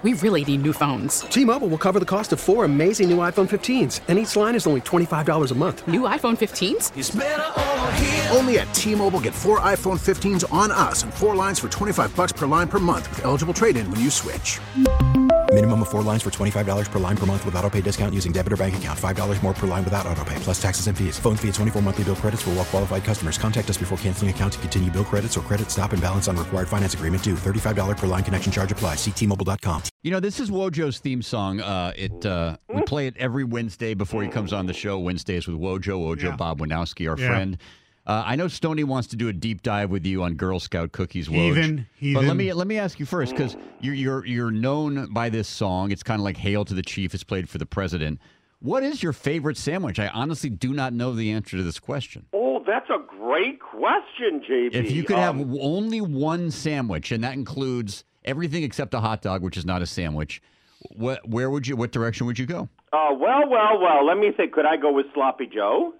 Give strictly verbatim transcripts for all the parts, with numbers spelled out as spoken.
we really need new phones. T-Mobile will cover the cost of four amazing new iPhone fifteens, and each line is only twenty-five dollars a month. New iPhone fifteens? It's better over here. Only at T-Mobile, get four iPhone fifteens on us and four lines for twenty-five dollars per line per month with eligible trade-in when you switch. Minimum of four lines for twenty-five dollars per line per month with autopay discount using debit or bank account. five dollars more per line without autopay, plus taxes and fees. Phone fee at twenty-four monthly bill credits for well-qualified customers. Contact us before canceling account to continue bill credits or credit stop and balance on required finance agreement due. thirty-five dollars per line connection charge applies. See T Mobile dot com. You know, this is Wojo's theme song. Uh, it uh, We play it every Wednesday before he comes on the show. Wednesdays with Wojo, Wojo, Yeah. Bob Winowski, our Yeah. friend. Uh, I know Stoney wants to do a deep dive with you on Girl Scout cookies, Woj. Heathen, But heathen. let me let me ask you first, because you're you're you're known by this song. It's kind of like "Hail to the Chief." It's played for the president. What is your favorite sandwich? I honestly do not know the answer to this question. Oh, that's a great question, J B. If you could Um, have only one sandwich, and that includes everything except a hot dog, which is not a sandwich, what where would you? What direction would you go? Uh, well, well, well, let me think. Could I go with Sloppy Joe?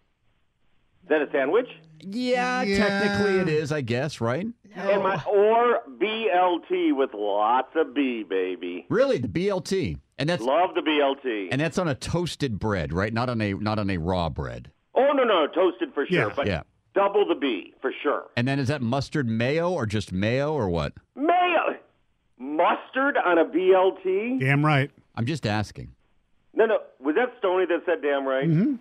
Is that a sandwich? Yeah, Yeah. technically it is, I guess, right? And my, or B L T with lots of B, baby. Really, the B L T, and that's Love the B L T. and that's on a toasted bread, right? Not on a not on a raw bread. oh, no, no, toasted for sure. Yeah. But Yeah. double the B for sure. And then is that mustard mayo or just mayo or what? Mayo. Mustard on a B L T? Damn right. I'm just asking. No, no. Was that Stoney that said damn right? Mm-hmm.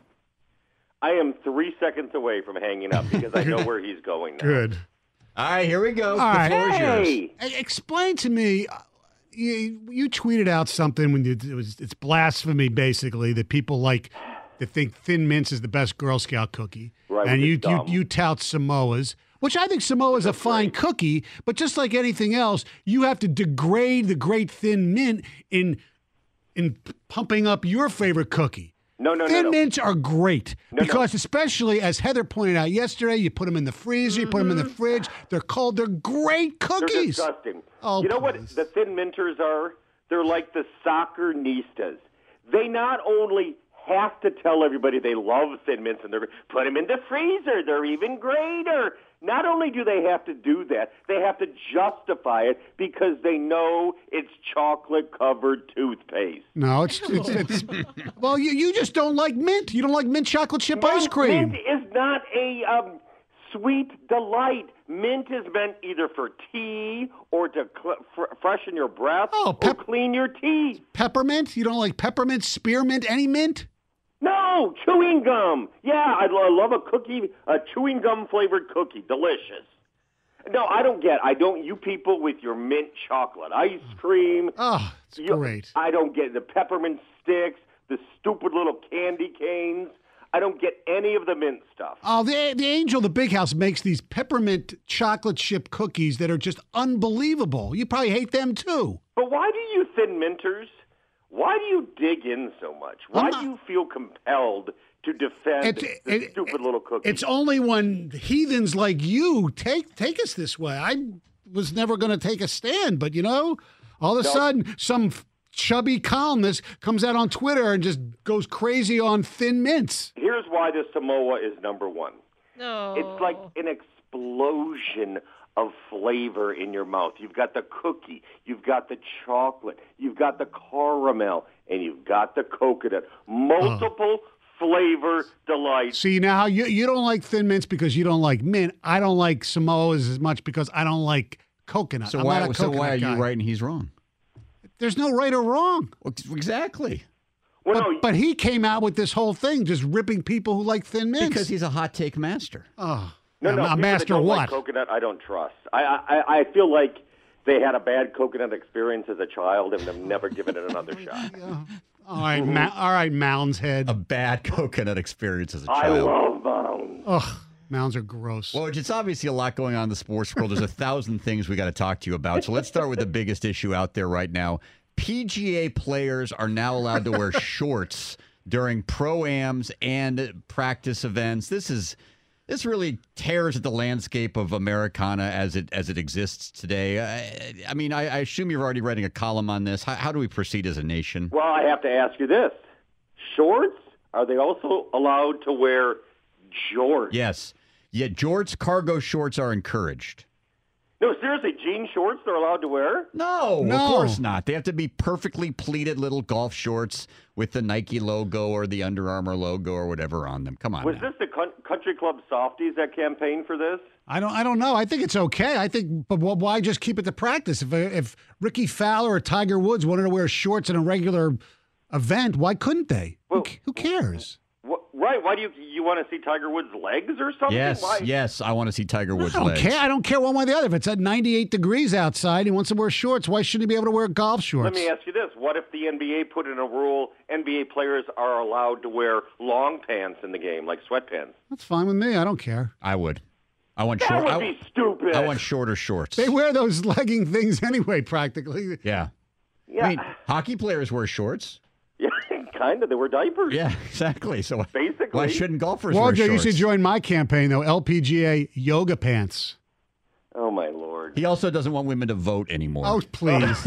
I am three seconds away from hanging up because I know where he's going now. Good. All right, here we go. All the right. floor is yours. Hey! E- Explain to me. uh, You, you tweeted out something when you, it was it's blasphemy basically that people like that think Thin Mints is the best Girl Scout cookie, Right, and which you, is dumb. you you tout Samoa's, which I think Samoa's a fine great. cookie, but just like anything else, you have to degrade the great Thin Mint in in p- pumping up your favorite cookie. No, no, no, Thin no. Mints are great No, no. because, especially as Heather pointed out yesterday, you put them in the freezer, you put them in the Mm-hmm. fridge. They're cold. They're great They're cookies. disgusting. Oh, you know what please. the Thin Minters are? They're like the soccer nistas. They not only have to tell everybody they love Thin Mints and they're put them in the freezer. They're even greater. Not only do they have to do that, they have to justify it because they know it's chocolate-covered toothpaste. No, it's it's, it's well, you, you just don't like mint. You don't like mint chocolate chip ice cream. Mint is not a um, sweet delight. Mint is meant either for tea or to cl- fr- freshen your breath Oh, pep- or clean your teeth. Peppermint? You don't like peppermint, spearmint, any mint? No, chewing gum. Yeah, I lo- love a cookie, a chewing gum flavored cookie. Delicious. No, I don't get. I don't. You people with your mint chocolate ice cream. Oh, it's you- great. I don't get the peppermint sticks, the stupid little candy canes. I don't get any of the mint stuff. Oh, the the Angel, the Big House makes these peppermint chocolate chip cookies that are just unbelievable. You probably hate them too. But why do you Thin Minters? Why do you dig in so much? Why I'm not- do you feel compelled to defend It- the it- stupid little cookie? It's only when heathens like you take take us this way. I was never going to take a stand, but you know, all of a No. sudden, some f- chubby columnist comes out on Twitter and just goes crazy on Thin Mints. Here's why the Samoa is number one. No. It's like an explosion of flavor in your mouth. You've got the cookie, you've got the chocolate, you've got the caramel, and you've got the coconut. Multiple flavor delights. See, now you you don't like Thin Mints because you don't like mint. I don't like Samoas as much because I don't like coconut. So I'm why not a so coconut why are guy. you right and he's wrong? There's no right or wrong. Well, exactly. Well, But, no, but he came out with this whole thing, just ripping people who like Thin Mints. Because he's a hot take master. oh, no, no. a people master that don't what? Like coconut, I don't trust. I, I, I feel like they had a bad coconut experience as a child and have never given it another shot. All right, Ma- all right, Mounds head. A bad coconut experience as a I child. love Mounds. Ugh, Mounds are gross. Well, it's obviously a lot going on in the sports world. There's a thousand things we got to talk to you about. So let's start with the biggest issue out there right now. P G A players are now allowed to wear shorts during pro-ams and practice events. This is this really tears at the landscape of Americana as it as it exists today. I, I mean, I, I assume you're already writing a column on this. How, how do we proceed as a nation? Well, I have to ask you this. Shorts, are they also allowed to wear jorts? Yes. Yeah, jorts, cargo shorts are encouraged. No, seriously, jean shorts they're allowed to wear? No, No. of course not. They have to be perfectly pleated little golf shorts with the Nike logo or the Under Armour logo or whatever on them. Come on. Was now. this the Coun- Country Club Softies that campaigned for this? I don't. I don't know. I think it's okay. I think, but wh- why just keep it to practice? If if Ricky Fowler or Tiger Woods wanted to wear shorts in a regular event, why couldn't they? Well, who, who cares? Wh- right? Why do you you want to see Tiger Woods' legs or something? Yes, Why? yes, I want to see Tiger Woods' I don't legs. care. I don't care one way or the other. If it's at ninety-eight degrees outside, he wants to wear shorts. Why shouldn't he be able to wear golf shorts? Let me ask you this: what if the N B A put in a rule? N B A players are allowed to wear long pants in the game, like sweatpants. That's fine with me. I don't care. I would. I want That short. would I, be stupid. I want shorter shorts. They wear those legging things anyway, practically. Yeah. Yeah, I mean, hockey players wear shorts. yeah, kind of. They wear diapers. Yeah, exactly. So Basically. why shouldn't golfers wear Walter, you shorts? should join my campaign, though. L P G A yoga pants. Oh my lord. He also doesn't want women to vote anymore. Oh, please.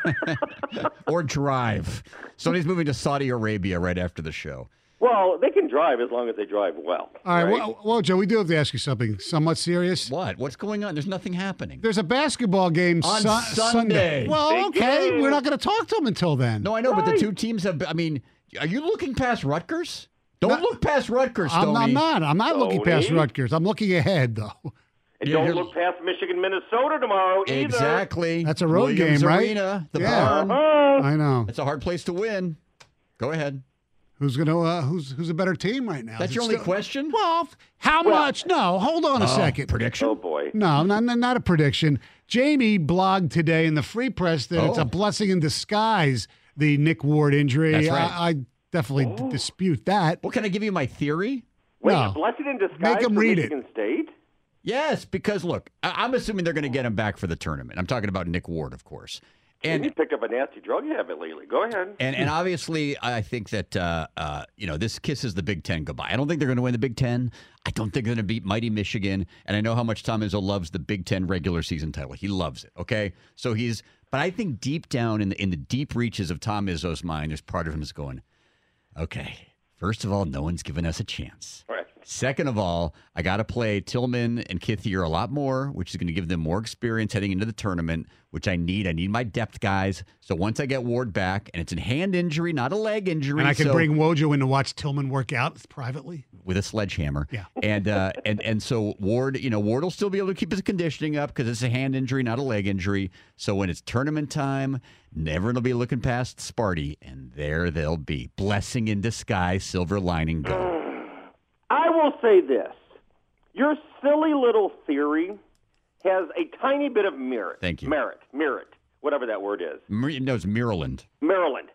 Or drive. Somebody's moving to Saudi Arabia right after the show. Well, they can drive as long as they drive well. All right. right? Well, well, Joe, we do have to ask you something somewhat serious. What? What's going on? There's nothing happening. There's a basketball game On Su- Sunday. Well, Big okay. game. We're not going to talk to them until then. No, I know, but the Right. two teams have. I mean, are you looking past Rutgers? Don't No, look past Rutgers, I'm, Stoney. I'm not. I'm not looking past Stoney? Rutgers. I'm looking ahead, though. And Yeah, don't you're- look past Michigan, Minnesota tomorrow either. Exactly. That's a road Williams game, right? Arena, the Yeah. barn. Oh, I know. It's a hard place to win. Go ahead. Who's going to? Uh, who's who's a better team right now? That's Is your it only still- question? Well, how Well- much? No, hold on a second. Prediction? oh boy. No, not, not not a prediction. Jamie blogged today in the Free Press that it's Oh. a blessing in disguise, the Nick Ward injury. That's right. I, I definitely d- dispute that. Well, can I give you my theory? Wait, No. a blessing in disguise Make 'em for read it. Michigan State? Yes, because look, I- I'm assuming they're going to get him back for the tournament. I'm talking about Nick Ward, of course. And you And picked up a nasty drug habit lately. Go ahead. and and obviously, I think that uh, uh, you know this kisses the Big Ten goodbye. I don't think they're going to win the Big Ten. I don't think they're going to beat mighty Michigan. And I know how much Tom Izzo loves the Big Ten regular season title. He loves it. Okay, so he's. But I think deep down in the in the deep reaches of Tom Izzo's mind, there's part of him is going, okay. First of all, no one's given us a chance. Right. Second of all, I got to play Tillman and Kithier a lot more, which is going to give them more experience heading into the tournament, which I need. I need my depth guys. So once I get Ward back, and it's a hand injury, not a leg injury. And I can so- bring Wojo in to watch Tillman work out privately. with a sledgehammer. Yeah. And uh, and and so Ward, you know, Ward will still be able to keep his conditioning up because it's a hand injury, not a leg injury. So when it's tournament time, everyone will be looking past Sparty, and there they'll be. Blessing in disguise, silver lining go. I will say this. Your silly little theory has a tiny bit of merit. Thank you. Merit. Merit. Whatever that word is. Mer- no, it's Maryland. Maryland.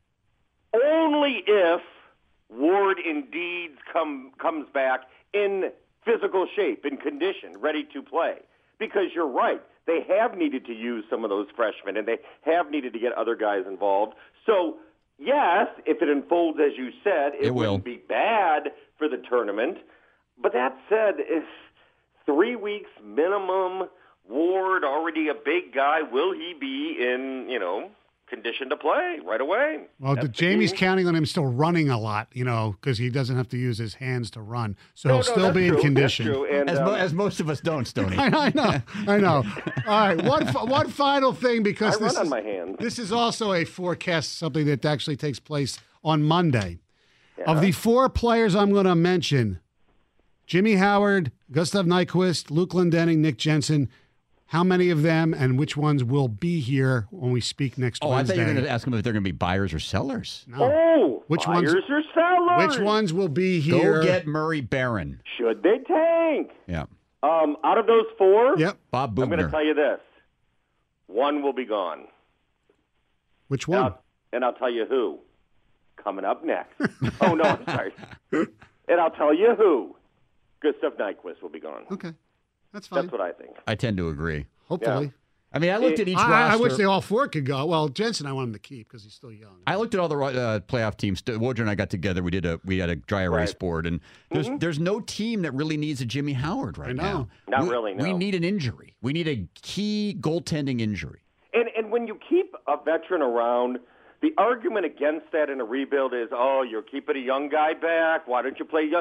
Only if Ward indeed come, comes back in physical shape, in condition, ready to play. Because you're right. They have needed to use some of those freshmen, and they have needed to get other guys involved. So, yes, if it unfolds as you said, it, It will. wouldn't be bad for the tournament. But that said, if three weeks minimum, Ward already a big guy, will he be in, you know, condition to play right away? Well, That's the, the Jamie's key. counting on him still running a lot, you know, because he doesn't have to use his hands to run. So No, he'll no, still that's be in true. condition. That's true. And, As, mo- um, as most of us don't, Stoney. I, I know, I know. All right, one fi- one final thing because I this run on is, my hands. this is also a forecast, something that actually takes place on Monday. Of the four players I'm going to mention, Jimmy Howard, Gustav Nyquist, Luke Glendening, Nick Jensen. How many of them and which ones will be here when we speak next Oh, I Wednesday? thought you were going to ask them if they're going to be buyers or sellers. No. Oh, Which ones- buyers or sellers? Which ones will be here? Go get Murray Barron. Should they tank? Yeah. Um, out of those four, Yep. Bob I'm going to Bugner. tell you this. One will be gone. Which And one? I'll, and I'll tell you who. Coming up next. Oh, no, I'm sorry. And I'll tell you who. Gustav Nyquist will be gone. Okay, that's fine. That's what I think. I tend to agree. Hopefully. I mean, I looked at each I, roster. I wish they all four could go. Well, Jensen, I want him to keep because he's still young. I looked at all the uh, playoff teams. Wojciech and I got together. We did a we had a dry erase Right. board, and there's there's no team that really needs a Jimmy Howard right I know. now. Not we, really, no. We need an injury. We need a key goaltending injury. And and when you keep a veteran around, the argument against that in a rebuild is, oh, you're keeping a young guy back. Why don't you play young?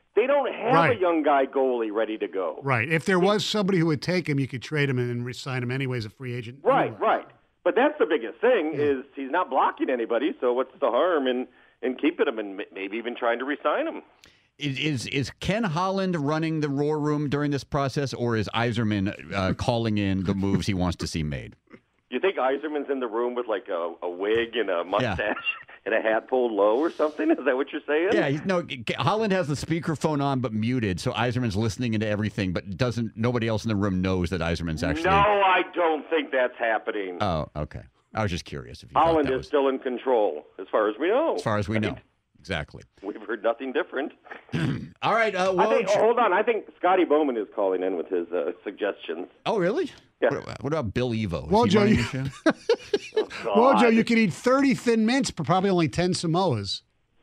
They don't have Right. a young guy goalie ready to go. Right. If there was somebody who would take him, you could trade him and then re-sign him anyway as a free agent. Right, anyway. right. But that's the biggest thing is he's not blocking anybody. So what's the harm in, in keeping him and maybe even trying to re-sign him? Is, is is Ken Holland running the Roar Room during this process, or is Yzerman uh, calling in the moves he wants to see made? You think Yzerman's in the room with like a, a wig and a mustache and a hat pulled low or something? Is that what you're saying? Yeah, he's, no. Holland has the speakerphone on but muted, so Yzerman's listening into everything, but doesn't. Nobody else in the room knows that Yzerman's actually. No, I don't think that's happening. Oh, okay. I was just curious if you Holland thought that is was, still in control, as far as we know. as far as we I know. mean, Exactly. We've heard nothing different. All right. Uh, I think, Woj. oh, hold on. I think Scotty Bowman is calling in with his uh, suggestions. Oh, really? Yeah. What, what about Bill Evo? Is Wojo, he running you- the show? Well, Joe, God. you could eat thirty Thin Mints, but probably only ten Samoas.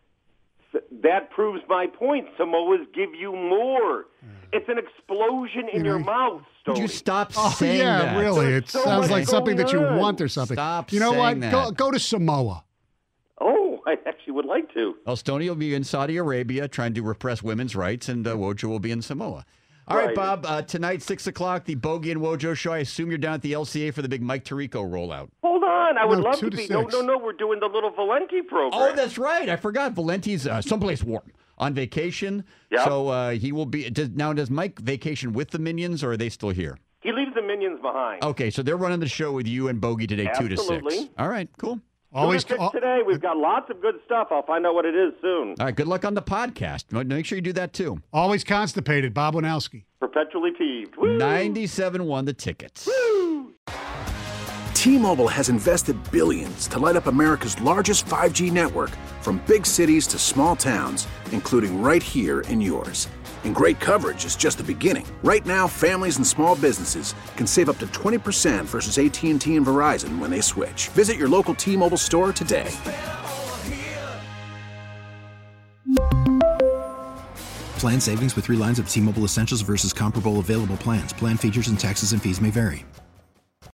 That proves my point. Samoas give you more. It's an explosion in You know, your mouth, Would Stoney. you stop Oh, saying yeah, that? really. It so sounds much like something that you going on. want or something. Stop You know what? saying Go, that. go to Samoa. Oh, I actually would like to. Well, Stoney will be in Saudi Arabia trying to repress women's rights, and uh, Wojo will be in Samoa. All right, Right. Bob. Uh, tonight, six o'clock, the Bogey and Wojo show. I assume you're down at the L C A for the big Mike Tirico rollout. Hold on. I would No, love two to to be. No, six. no, no. We're doing the little Valenti program. Oh, that's right. I forgot. Valenti's uh, someplace warm on vacation. Yep. So uh, he will be. Does, now, does Mike vacation with the Minions, or are they still here? He leaves the minions behind. Okay, so they're running the show with you and Bogey today, two to six. Absolutely. All right, cool. Always. Two to six al- today. We've got lots of good stuff. I'll find out what it is soon. All right, good luck on the podcast. Make sure you do that too. always constipated. Bob Winowski. Perpetually peeved. Woo! ninety-seven won the tickets. T-Mobile has invested billions to light up America's largest five G network, from big cities to small towns, including right here in yours. And great coverage is just the beginning. Right now, families and small businesses can save up to twenty percent versus A T and T and Verizon when they switch. Visit your local T-Mobile store today. Plan savings with three lines of T-Mobile Essentials versus comparable available plans. Plan features and taxes and fees may vary.